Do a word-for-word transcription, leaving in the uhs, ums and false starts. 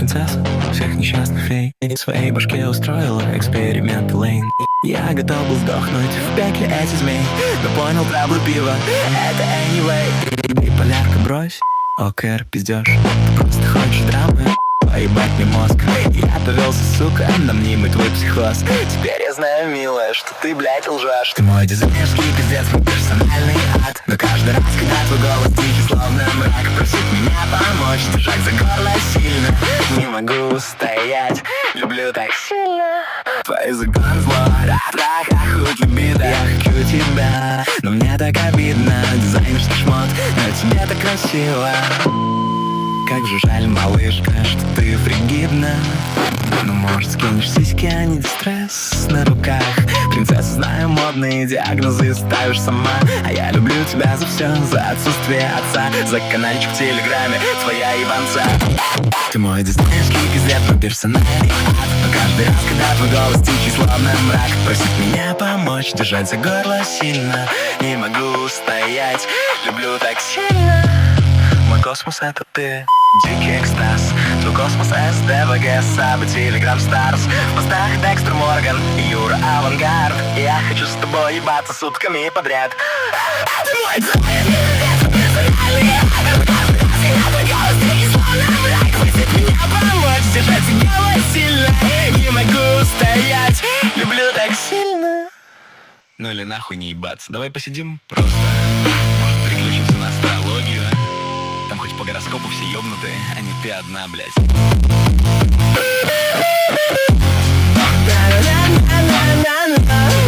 принцесса всех несчастных фей. И в своей башке устроила эксперимент Лейн. Я готов был сдохнуть в пекле этих змей, но понял траблы пива — это anyway. Ты полярка брось, окр, пиздёшь. Ты просто хочешь драмы, поебать мне мозг. Я повелся, сука, на мнимый твой психоз. Теперь я знаю, милая, что ты, блядь, лжешь. Ты мой дизайнерский пиздец, мой персональный ад. Но каждый раз, когда твой голос тихий, словно мрак, просит меня помочь, держать за горло сильно. Не могу устоять, люблю так сильно. Твой загон зло, рак, хоть либидо. Я хочу тебя, но мне так обидно. Дизайнерский шмот, но тебе так красиво. Как же жаль, малышка, что ты фригидна. Ну, может, скинешь сиськи, а не дистресс на руках. Принцесса, знаю, модные диагнозы ставишь сама. А я люблю тебя за все, за отсутствие отца, за канальчик в телеграме, твоя ебанца. Ты мой дизайнерский пиздец, мой персональный ад. Но каждый раз, когда твой голос тихий, словно мрак, просит меня помочь, держать за горло сильно. Не могу устоять, люблю так сильно. Мой космос — это ты, дикий экстаз. Твой космос — эс дэ вэ гэ, Саба, Телеграм Старс. В постах Декстер Морган, Юра Авангард. Я хочу с тобой ебаться сутками подряд. Ты мой персональный ад. Каждый раз, когда твой голос тихий, словно мрак, просит меня помочь, держать за горло сильно. Не могу устоять, люблю так сильно. Ну или нахуй не ебаться. Давай посидим просто. Может, переключимся на астрологию, а? Там хоть по гороскопу все ёбнутые, а не ты одна, блядь. Na na na na na na.